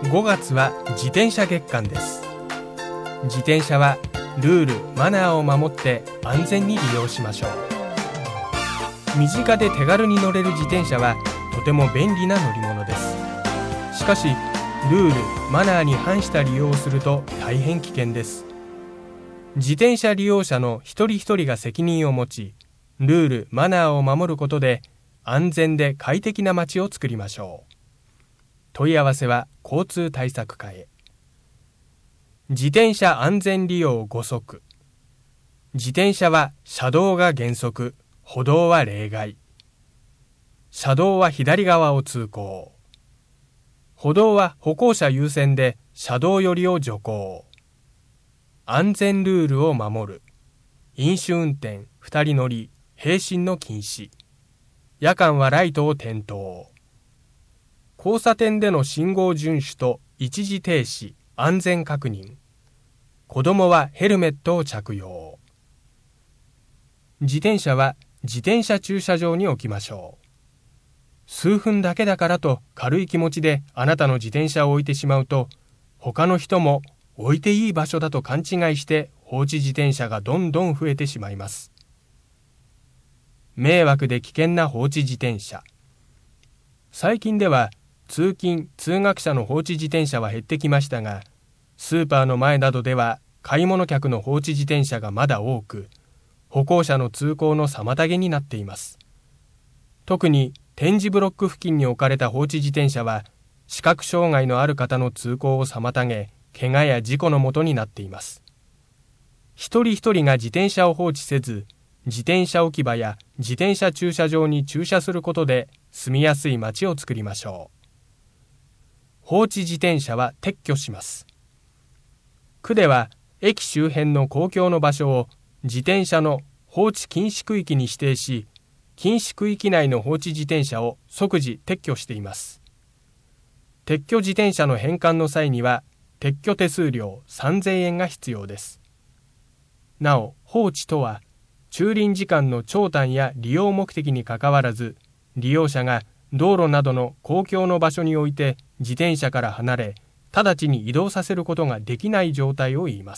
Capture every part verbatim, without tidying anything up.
ごがつは自転車月間です。自転車はルール・マナーを守って安全に利用しましょう。身近で手軽に乗れる自転車はとても便利な乗り物です。しかしルール・マナーに反した利用をすると大変危険です。自転車利用者の一人一人が責任を持ち、ルール・マナーを守ることで安全で快適な街を作りましょう。問い合わせは交通対策課へ。自転車安全利用ご則。自転車は車道が原則、歩道は例外。車道は左側を通行。歩道は歩行者優先で車道寄りを徐行。安全ルールを守る。飲酒運転、二人乗り、並進の禁止。夜間はライトを点灯。交差点での信号遵守と一時停止、安全確認。子供はヘルメットを着用。自転車は自転車駐車場に置きましょう。数分だけだからと軽い気持ちであなたの自転車を置いてしまうと、他の人も置いていい場所だと勘違いして放置自転車がどんどん増えてしまいます。迷惑で危険な放置自転車。最近では通勤・通学者の放置自転車は減ってきましたが、スーパーの前などでは買い物客の放置自転車がまだ多く、歩行者の通行の妨げになっています。特に点字ブロック付近に置かれた放置自転車は、視覚障害のある方の通行を妨げ、怪我や事故のもとになっています。一人一人が自転車を放置せず、自転車置き場や自転車駐車場に駐車することで住みやすい街を作りましょう。放置自転車は撤去します。区では駅周辺の公共の場所を自転車の放置禁止区域に指定し、禁止区域内の放置自転車を即時撤去しています。撤去自転車の返還の際には撤去手数料さんぜんえんが必要です。なお、放置とは駐輪時間の長短や利用目的にかかわらず、利用者が道路などの公共の場所において自転車から離れ、直ちに移動させることができない状態を言います。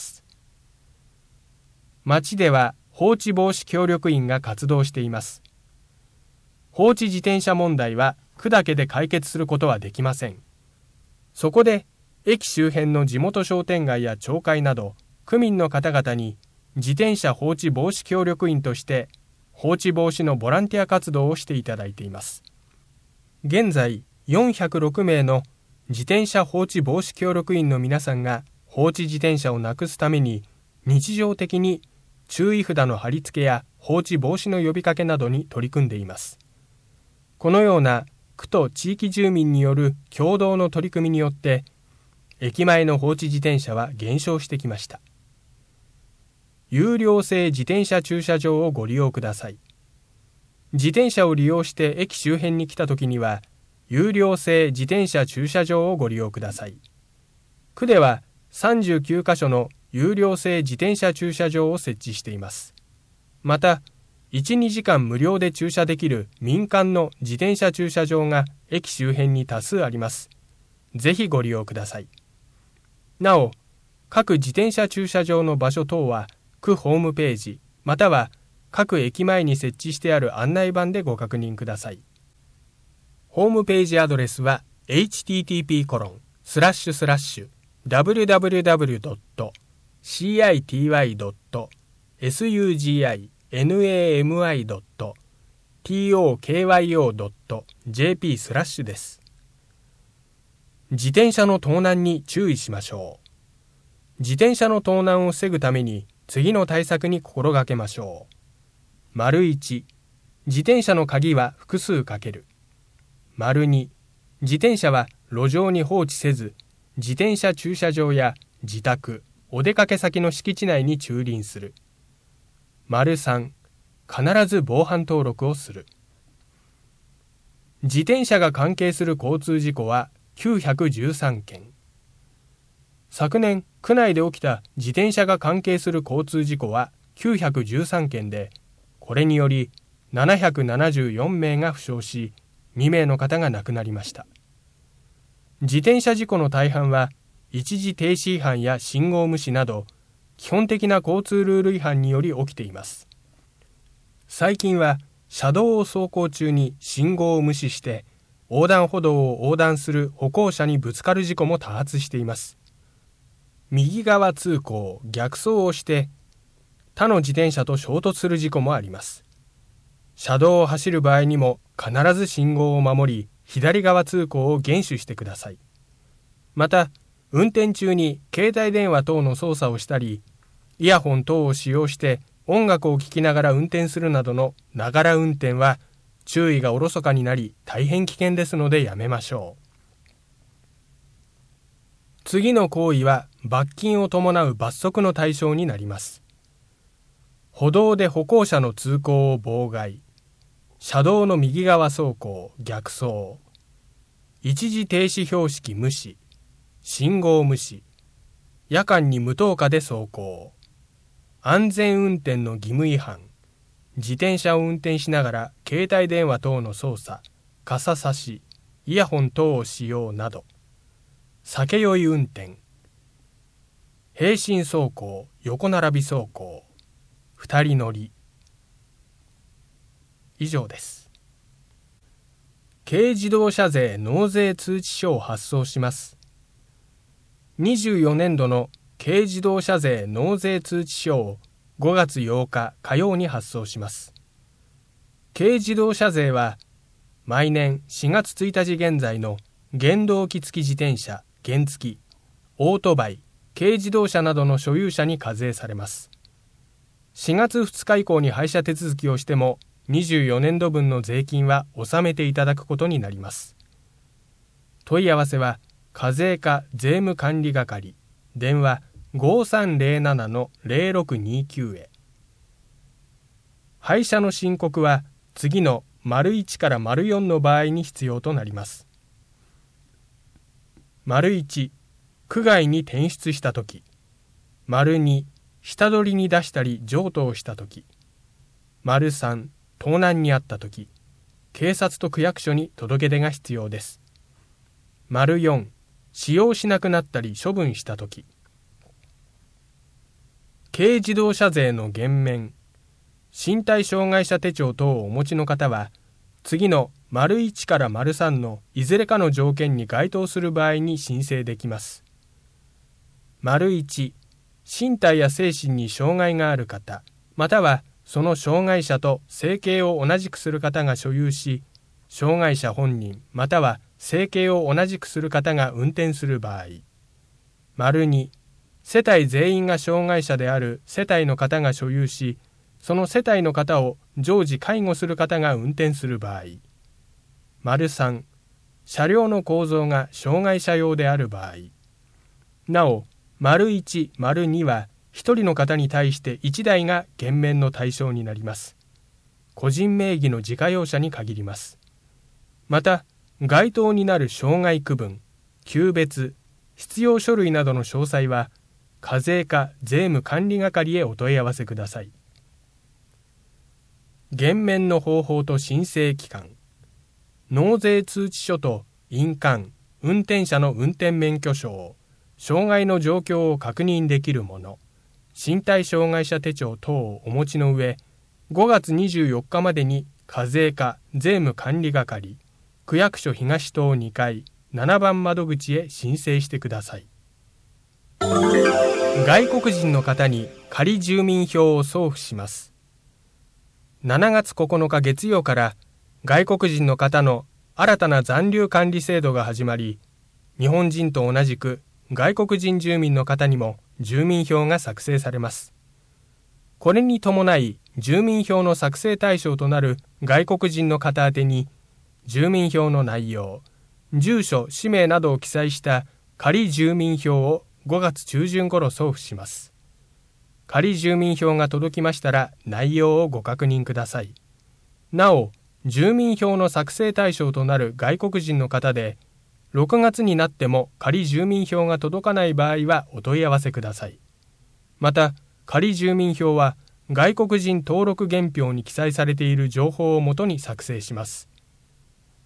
町では放置防止協力員が活動しています。放置自転車問題は区だけで解決することはできません。そこで駅周辺の地元商店街や町会など区民の方々に自転車放置防止協力員として放置防止のボランティア活動をしていただいています。現在よんひゃくろくめいの自転車放置防止協力員の皆さんが放置自転車をなくすために日常的に注意札の貼り付けや放置防止の呼びかけなどに取り組んでいます。このような区と地域住民による共同の取り組みによって駅前の放置自転車は減少してきました。有料制自転車駐車場をご利用ください。自転車を利用して駅周辺に来たときには、有料制自転車駐車場をご利用ください。区ではさんじゅうきゅうかしょの有料制自転車駐車場を設置しています。また、いち、にじかん無料で駐車できる民間の自転車駐車場が駅周辺に多数あります。ぜひご利用ください。なお、各自転車駐車場の場所等は区ホームページまたは各駅前に設置してある案内板でご確認ください。ホームページアドレスは エイチティーティーピーコロンスラッシュスラッシュダブリュダブリュダブリュドットシーアイティーワイドットエスユージーアイエヌエーエムアイドットティーオーケーワイオードットジェーピースラッシュです。自転車の盗難に注意しましょう。自転車の盗難を防ぐために次の対策に心がけましょう。丸いち、自転車の鍵は複数かける。丸に、自転車は路上に放置せず、自転車駐車場や自宅、お出かけ先の敷地内に駐輪する。丸さん、必ず防犯登録をする。自転車が関係する交通事故はきゅうひゃくじゅうさんけん。昨年、区内で起きた自転車が関係する交通事故はきゅうひゃくじゅうさんけんで、これによりななひゃくななじゅうよんめいが負傷し、にめいの方が亡くなりました。 自転車事故の大半は一時停止違反や信号無視など基本的な交通ルール違反により起きています。最近は車道を走行中に信号を無視して横断歩道を横断する歩行者にぶつかる事故も多発しています。右側通行、逆走をして他の自転車と衝突する事故もあります。車道を走る場合にも必ず信号を守り、左側通行を厳守してください。また、運転中に携帯電話等の操作をしたり、イヤホン等を使用して音楽を聴きながら運転するなどのながら運転は注意がおろそかになり大変危険ですのでやめましょう。次の行為は罰金を伴う罰則の対象になります。歩道で歩行者の通行を妨害、車道の右側走行、逆走、一時停止標識無視、信号無視、夜間に無灯火で走行、安全運転の義務違反、自転車を運転しながら携帯電話等の操作、傘差し、イヤホン等を使用など、酒酔い運転、平行走行、横並び走行、二人乗り。以上です。軽自動車税納税通知書を発送します。にじゅうよねんどの軽自動車税納税通知書をごがつようか火曜に発送します。軽自動車税は毎年しがつついたち現在の原動機付き自転車、原付、オートバイ、軽自動車などの所有者に課税されます。しがつふつか以降に廃車手続きをしてもにじゅうよねんどぶんの税金は納めていただくことになります。問い合わせは課税課税務管理係、電話 ごーさんぜろななのぜろろくにきゅう へ。廃車の申告は次の丸いちから丸よんの場合に必要となります。丸いち、区外に転出したとき。丸に、下取りに出したり譲渡をしたとき。丸さん、盗難にあったとき。警察と区役所に届け出が必要です。丸よん、使用しなくなったり処分したとき。軽自動車税の減免、身体障害者手帳等をお持ちの方は、次の丸いちから丸さんのいずれかの条件に該当する場合に申請できます。丸いち、身体や精神に障害がある方、またはその障害者と生計を同じくする方が所有し、障害者本人または生計を同じくする方が運転する場合。丸に、世帯全員が障害者である世帯の方が所有し、その世帯の方を常時介護する方が運転する場合。丸さん、車両の構造が障害者用である場合。なお、丸いち、丸にはひとりの方に対していちだいが減免の対象になります。個人名義の自家用車に限ります。また、該当になる障害区分、級別、必要書類などの詳細は、課税課税務管理係へお問い合わせください。減免の方法と申請期間。納税通知書と印鑑、運転者の運転免許証、障害の状況を確認できるもの、身体障害者手帳等をお持ちの上、ごがつにじゅうよっかまでに課税課税務管理係、区役所東棟にかいななばん窓口へ申請してください。外国人の方に仮住民票を送付します。しちがつここのか月曜から外国人の方の新たな残留管理制度が始まり、日本人と同じく外国人住民の方にも住民票が作成されます。これに伴い、住民票の作成対象となる外国人の方宛てに、住民票の内容、住所、氏名などを記載した仮住民票をごがつちゅうじゅん頃送付します。仮住民票が届きましたら内容をご確認ください。なお、住民票の作成対象となる外国人の方で、ろくがつになっても仮住民票が届かない場合はお問い合わせください。また、仮住民票は外国人登録原票に記載されている情報をもとに作成します。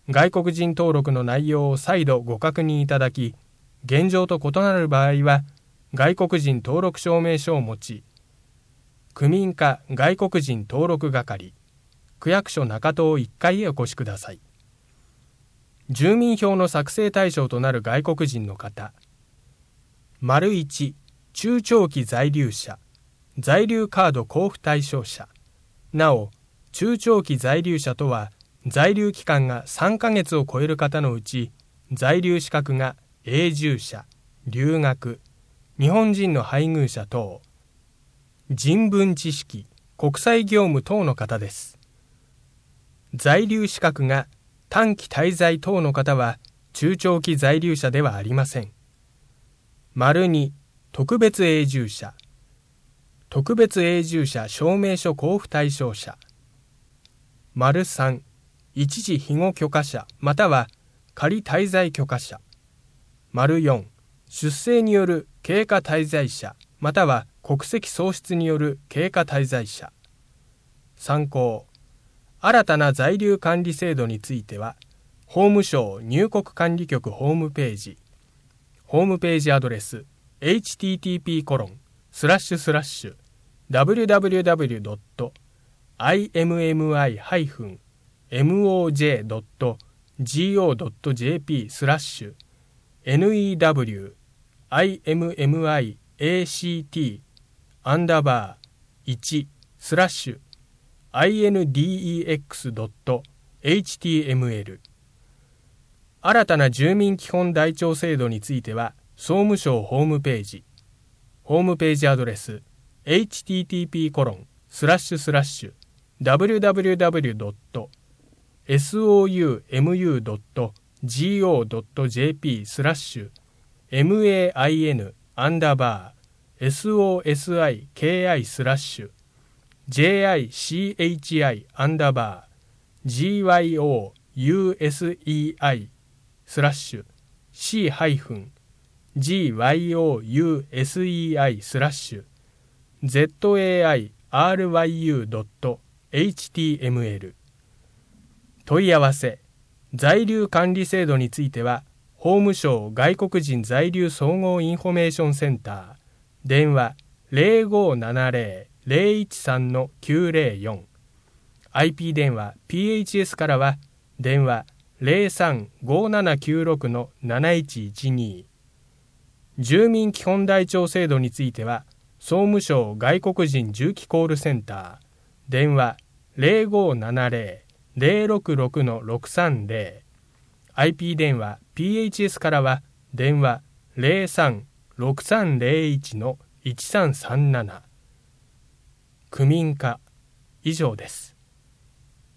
外国人登録の内容を再度ご確認いただき、現状と異なる場合は、外国人登録証明書を持ち、区民課外国人登録係、区役所中東いっかいへお越しください。住民票の作成対象となる外国人の方、丸いち、中長期在留者、在留カード交付対象者。なお、中長期在留者とは、在留期間がさんかげつを超える方のうち、在留資格が永住者、留学、日本人の配偶者等、人文知識、国際業務等の方です。在留資格が短期滞在等の方は、中長期在留者ではありません。丸に、特別永住者、特別永住者証明書交付対象者。丸さん、一時庇護許可者または仮滞在許可者。丸よん、出生による経過滞在者または国籍喪失による経過滞在者。参考。新たな在留管理制度については、法務省入国管理局ホームページ、ホームページアドレス エイチティーティーピーコロンスラッシュスラッシュダブリュダブリュダブリュドットアイエムエムアイハイフンエムオージェードットジーオードットジェーピースラッシュエヌイーダブリューアイエムエムアイエーシーティーアンダーバーいちスラッシュアイエヌディーイーエックスドットエイチティーエムエル。新たな住民基本台帳制度については、総務省ホームページ、ホームページアドレス エイチティーティーピーコロンスラッシュスラッシュダブリュダブリュダブリュドットエスオーユーエムユードットジーオードットジェーピースラッシュエムエーアイエヌアンダーバーエスオーエスアイケーアイスラッシュジェーアイシーエイチアイアンダーバージーワイオーユーエスイーアイスラッシュ C ハイフン ジーワイオーユーエスイーアイスラッシュ ゼットエーアイアールワイユードットエイチティーエムエル。 問い合わせ在留管理制度については、法務省外国人在留総合インフォメーションセンター、電話 ゼロごーななゼロ ゼロいちさん きゅうゼロよん、 アイピー 電話 ピーエイチエス からは電話 ゼロさん ごーななきゅうろく なないちいちに。住民基本台帳制度については、総務省外国人住基コールセンター、電話 ゼロごーななゼロ ゼロろくろく ろくさんゼロ、 アイピー 電話 ピーエイチエス からは電話 ゼロさん ろくさんゼロいち いちさんさんなな。区民課以上です。